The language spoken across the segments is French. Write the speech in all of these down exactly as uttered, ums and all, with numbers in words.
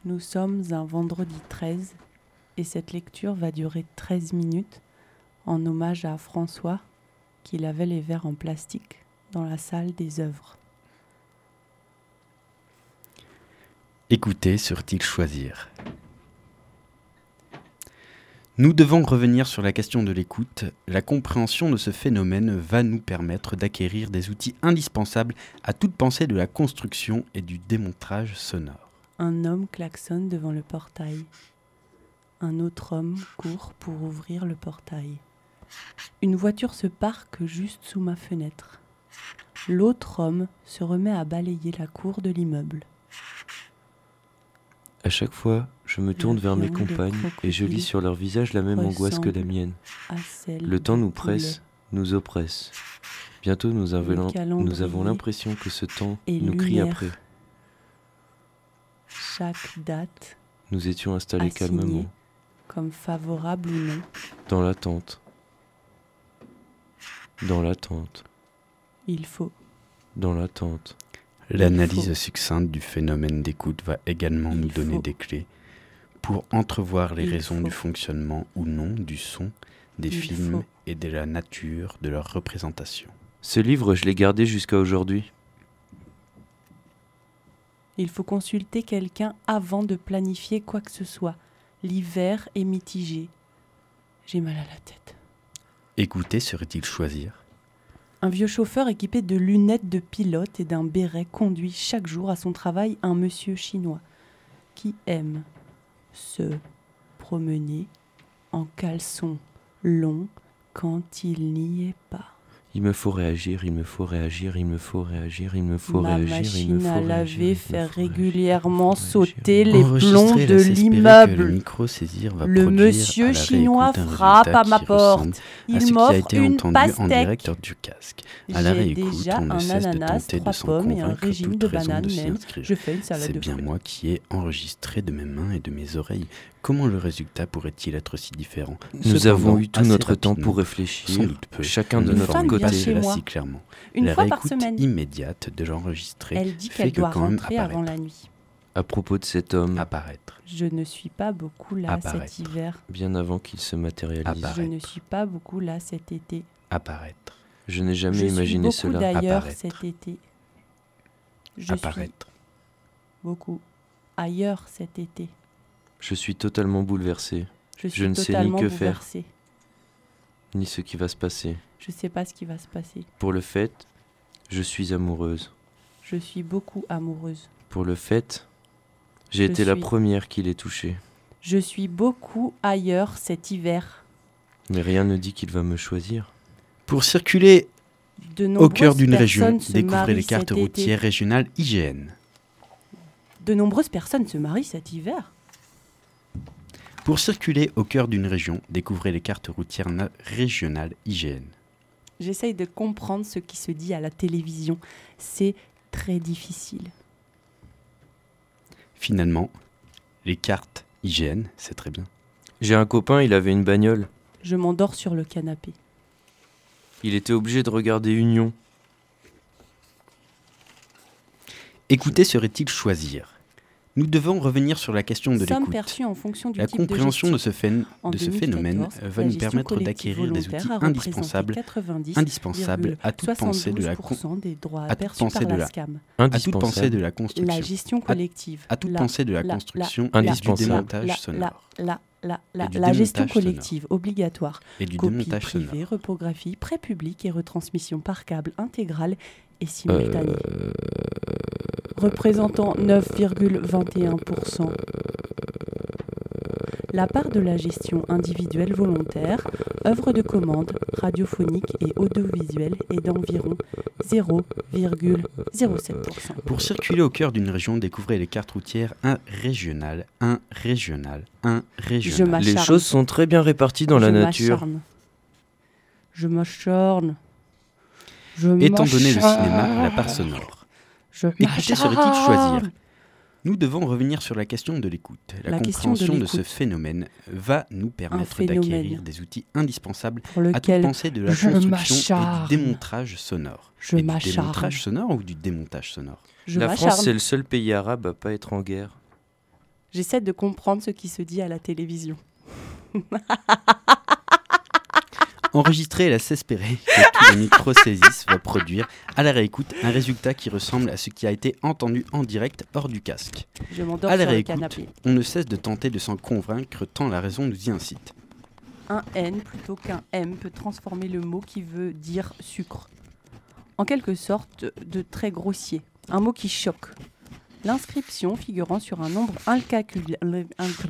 Nous sommes un vendredi treize et cette lecture va durer treize minutes en hommage à François qui lavait les verres en plastique dans la salle des œuvres. Écouter sur-t-il choisir ? Nous devons revenir sur la question de l'écoute. La compréhension de ce phénomène va nous permettre d'acquérir des outils indispensables à toute pensée de la construction et du démontrage sonore. Un homme klaxonne devant le portail. Un autre homme court pour ouvrir le portail. Une voiture se parque juste sous ma fenêtre. L'autre homme se remet à balayer la cour de l'immeuble. À chaque fois, je me tourne vers mes compagnes et je lis sur leur visage la même angoisse que la mienne. Le temps nous presse, nous oppresse. Bientôt nous avons, nous avons l'impression que ce temps nous crie après. Chaque date, nous étions installés calmement, comme favorable ou non, dans l'attente. Dans l'attente. Il faut. Dans l'attente. L'analyse succincte du phénomène d'écoute va également nous donner des clés pour entrevoir les raisons du fonctionnement ou non du son, des films et de la nature de leur représentation. Ce livre, je l'ai gardé jusqu'à aujourd'hui. Il faut consulter quelqu'un avant de planifier quoi que ce soit. L'hiver est mitigé. J'ai mal à la tête. Écouter serait-il choisir ? Un vieux chauffeur équipé de lunettes de pilote et d'un béret conduit chaque jour à son travail un monsieur chinois qui aime se promener en caleçon long quand il n'y est pas. Il me faut réagir, il me faut réagir, il me faut réagir, il me faut Ma réagir, il me faut réagir. Ma machine à laver fait régulièrement réagir, sauter les plombs de l'immeuble. Le, micro saisir va le monsieur chinois frappe à ma porte. Il m'offre une pastèque. Du casque. J'ai déjà un ananas, trois pommes et un régime de bananes même. Je fais une salade de fruits. C'est bien moi qui ai enregistré de mes mains et de mes oreilles. Comment le résultat pourrait-il être si différent ? Nous Cependant, avons eu tout notre temps pour réfléchir, peu, chacun de notre côté. Si clairement. Une la fois par semaine. Immédiate de l'enregistrer. Elle dit qu'elle doit rentrer avant la nuit. À propos de cet homme, apparaître. Je ne suis pas beaucoup là apparaître. Cet hiver. Bien avant qu'il se matérialise. Apparaître. Je ne suis pas beaucoup là cet été. Apparaître. Je n'ai jamais Je imaginé suis beaucoup cela. d'ailleurs apparaître. cet été. Je apparaître. suis beaucoup ailleurs cet été. Je suis totalement bouleversé. Je, suis je ne sais ni que faire, ni ce qui va se passer. Je ne sais pas ce qui va se passer. Pour le fait, je suis amoureuse. Je suis beaucoup amoureuse. Pour le fait, j'ai je été suis... la première qui l'ait touché. Je suis beaucoup ailleurs cet hiver. Mais rien ne dit qu'il va me choisir. Pour circuler au cœur d'une région, se découvrez les cartes routières régionales I G N. De nombreuses personnes se marient cet hiver. Pour circuler au cœur d'une région, découvrez les cartes routières na- régionales I G N. J'essaye de comprendre ce qui se dit à la télévision. C'est très difficile. Finalement, les cartes I G N, c'est très bien. J'ai un copain, il avait une bagnole. Je m'endors sur le canapé. Il était obligé de regarder Union. Écouter serait-il choisir ? Nous devons revenir sur la question de Somme l'écoute. perçue en fonction du la type compréhension de, de ce, phén- de ce phénomène va nous permettre d'acquérir des outils indispensables, indispensables à toute pensée de la con- des droits à toute pensée de la à toute pensée de la construction, la gestion collective, à, à toute la, pensée de la, la construction la, et la, du démontage la, sonore. La, la, la, la, du la gestion démontage collective sonore. Obligatoire. Et du Copie démontage privée, sonore. reprographie, pré-public et retransmission par câble intégrale et simultanée. Euh... Représentant neuf virgule vingt et un pour cent. La part de la gestion individuelle volontaire, œuvre de commande, radiophonique et audiovisuelle est d'environ zéro virgule zéro sept pour cent. Pour circuler au cœur d'une région, découvrez les cartes routières un régional, un régional, un régional. Les choses sont très bien réparties dans Je la nature. M'acharne. Je m'acharne. Je Étant m'acharne. donné le cinéma, la part sonore. Je Écouter serait-il choisir ? Nous devons revenir sur la question de l'écoute. La, la compréhension de, de ce phénomène va nous permettre d'acquérir des outils indispensables à toute pensée de la construction et du démontrage sonore. Je et m'acharne. Du démontrage sonore ou du démontage sonore ? Je La m'acharne. France, c'est le seul pays arabe à pas être en guerre. J'essaie de comprendre ce qui se dit à la télévision. Enregistrer et laisse espérer que tous les micro-saisisses va produire à la réécoute un résultat qui ressemble à ce qui a été entendu en direct hors du casque. Je m'endors à la sur le réécoute, canapé. On ne cesse de tenter de s'en convaincre tant la raison nous y incite. Un N plutôt qu'un M peut transformer le mot qui veut dire sucre. En quelque sorte de très grossier. Un mot qui choque. L'inscription figurant sur un nombre incalculable,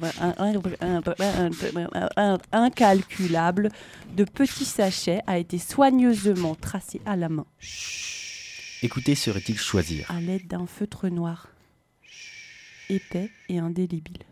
incalculable de petits sachets a été soigneusement tracée à la main. Écoutez, serait-il choisir à l'aide d'un feutre noir, épais et indélébile.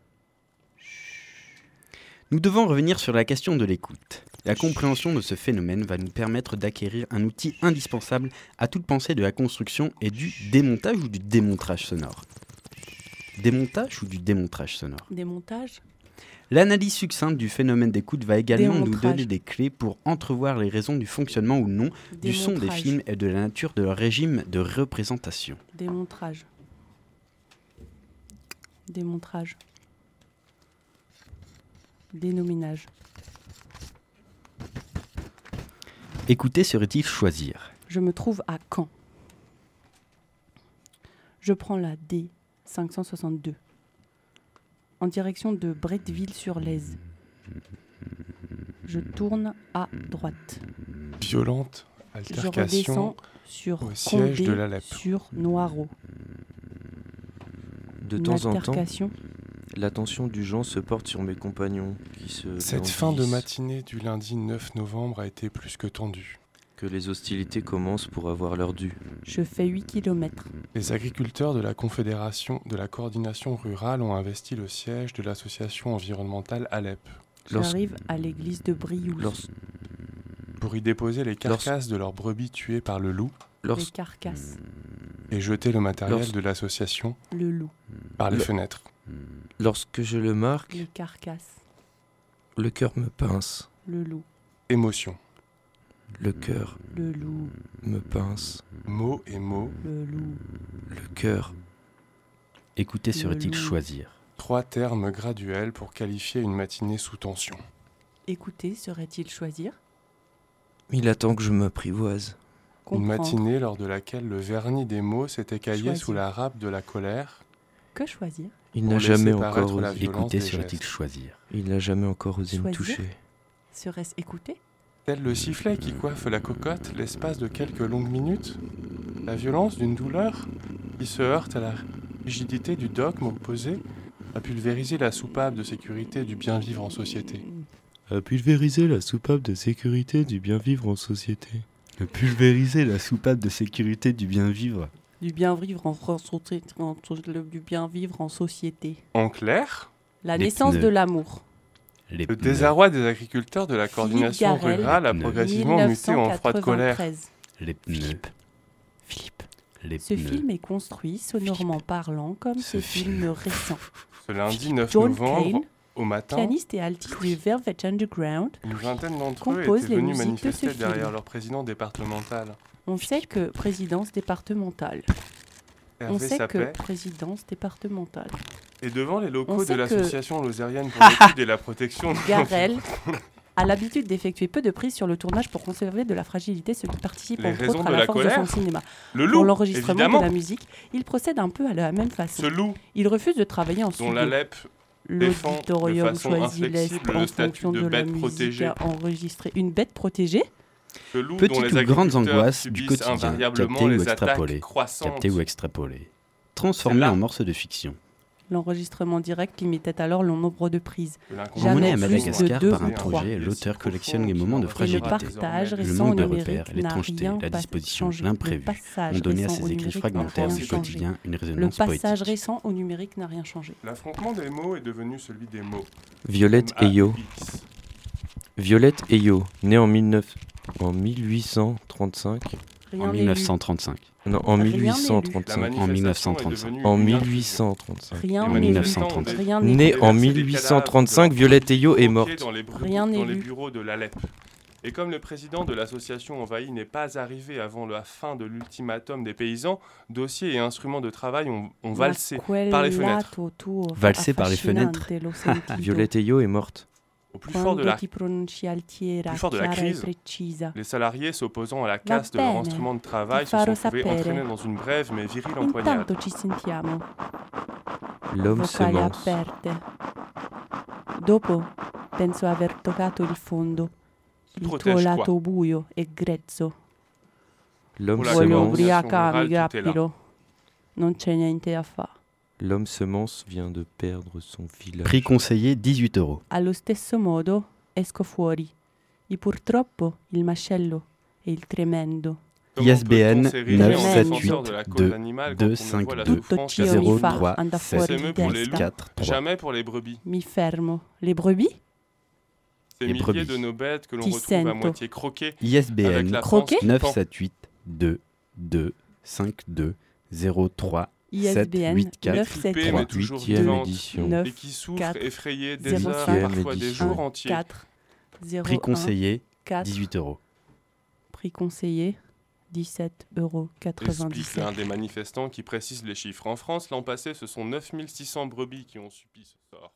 Nous devons revenir sur la question de l'écoute. La compréhension de ce phénomène va nous permettre d'acquérir un outil indispensable à toute pensée de la construction et du démontage ou du démontrage sonore. Démontage ou du démontrage sonore Démontage. L'analyse succincte du phénomène d'écoute va également Démontrage. nous donner des clés pour entrevoir les raisons du fonctionnement ou non du son des films et de la nature de leur régime de représentation. Démontrage. Démontrage. Dénominage. Écouter serait-il choisir ? Je me trouve à Caen. Je prends la D cinq cent soixante-deux en direction de Bretteville-sur-Lèze. Je tourne à droite. Violente altercation sur au siège Condé de l'Alep. Sur Noireau. De Une temps en temps, altercation. l'attention du Jean se porte sur mes compagnons qui se Cette fin de languissent, matinée du lundi neuf novembre a été plus que tendue. que les hostilités commencent pour avoir leur dû. Je fais huit kilomètres. Les agriculteurs de la Confédération de la coordination rurale ont investi le siège de l'association environnementale Alep J'arrive à l'église de Briouze. Lors- pour y déposer les carcasses de leurs brebis tuées par le loup Les lors- carcasses. et jeter le matériel Lors- de l'association Le loup. par les Le- fenêtres. Lorsque je le marque, Les carcasses. le cœur me pince. Le loup. Émotion. Le cœur Le loup. me pince. Mots et mots, Le loup. Le cœur. Écouter Le serait-il loup. choisir ? trois termes graduels pour qualifier une matinée sous tension. Écouter serait-il choisir? Il attend que je m'apprivoise. Une Comprendre. matinée lors de laquelle le vernis des mots s'est écaillé Choisir. sous la râpe de la colère. Que choisir? Il Pour n'a laisser jamais paraître encore la osé. violence Écouter des serait-il gestes. choisir ? Il n'a jamais encore osé me Choisir. toucher. Serait-ce écouter? Tel le sifflet qui coiffe la cocotte l'espace de quelques longues minutes, la violence d'une douleur qui se heurte à la rigidité du dogme opposé a pulvérisé la soupape de sécurité du bien vivre en société. A pulvériser la soupape de sécurité du bien vivre en société. Pulvériser la soupape de sécurité du bien vivre. Du bien vivre en, société- en- du bien vivre en société. En clair, La Les naissance pneus. de l'amour. Les le pneus. désarroi des agriculteurs de la coordination Garel, rurale a pneus. progressivement muté en froide colère. mille neuf cent quatre-vingt-treize. Les pneus. Philippe. Philippe. Les Ce pneus. film est construit sonorement parlant comme Ce ces films récents. Ce lundi neuf John novembre, Kane, au matin, pianiste et altiste du Velvet Underground, une vingtaine d'entre eux compose étaient les venus musiques de ce manifester derrière film. leur président départemental. on sait que présidence départementale. On Hervé sait que Sapet, présidence départementale. et devant les on locaux sait de que- l'association lozérienne pour l'étude et la protection de Garel a l'habitude d'effectuer peu de prises sur le tournage pour conserver de la fragilité, ce qui participe Les entre raisons autres à de la, la force colère, de son cinéma. le Pour loup, l'enregistrement évidemment, de la musique, il procède un peu à la même façon. ce loup Il refuse de travailler en dont studio. l'Alep défend de L'auditorium façon choisit l'Est inflexible en le statut fonction de de, la bête musique protégée. à enregistrer. Une bête protégée? ce loup dont Petites les ou grandes agriculteurs angoisses du subissent quotidien, invariablement captées ou les extrapolées, attaques croissantes. Capté ou extrapolé. Transformé C'est là. en morceaux de fiction. L'enregistrement direct limitait alors le nombre de prises. de Jamais Emmené à plus de Madagascar deux par un ou trois. projet, l'auteur collectionne les moments de Et le fragilité. partage Le récent au manque de numérique repères, n'a l'étrangeté, rien la pas disposition, changé. l'imprévu Le passage ont donné à récent au ces écrits numérique n'a fragmentaires rien du changé. quotidien une Le résonance passage poétique. récent au numérique n'a rien changé. L'affrontement des mots est devenu celui des mots. Violette M A U Eyo. X. Violette Eyo, née en, mille neuf en mille huit cent trente-cinq. Rien En n'est mille neuf cent trente-cinq. Non, en Rien n'est lu. La mille huit cent trente-cinq. manifestation mille neuf cent est trente-cinq. devenue En une mille intrigue. huit cent trente-cinq. Rien Les n'est lu. manifestants ont Rien n'est Née lu. en Déverser mille des huit cadavres cent trente-cinq, de leurs Violette Eyo est bloqués morte. Dans les, bru- Rien n'est dans les lu. bureaux de l'Alep. Et comme le président de l'association envahie n'est pas arrivé avant la fin de l'ultimatum des paysans, dossiers et instruments de travail ont, ont valsé par les fenêtres. Valsé par les fenêtres. Violette Eyo est morte. Au plus fort de la, plus fort de la crise, les salariés s'opposant à la casse de leur instrument de travail se sont trouvés entraînés dans une brève mais virile empoignade. L'homme semence. Dopo penso aver toccato il fondo. Il tuo lato buio e grezzo. L'homme Voglio semence. ubriacarmi, grappilo. Non c'è niente da fare. L'homme semence vient de perdre son village. Prix conseillé dix-huit euros. Allo stesso modo esco fuori. E purtroppo il mascello e il tremendo. I S B N neuf sept huit deux deux cinq deux zéro trois sept quatre trois. Jamais pour les brebis. Mi fermo. Les brebis? Ces milliers brebis. De nos bêtes que l'on Ti retrouve sento. À moitié croquées. I S B N neuf sept huit deux deux cinq deux zéro trois sept huit quatre trois. Huitième édition. Et qui souffrent effrayés des heures, parfois des jours entiers. Prix conseillé dix-huit euros. Prix conseillé dix-sept euros quatre-vingt-dix-sept. Explique l'un des manifestants qui précise les chiffres. En France, l'an passé, ce sont neuf mille six cents brebis qui ont subi ce sort.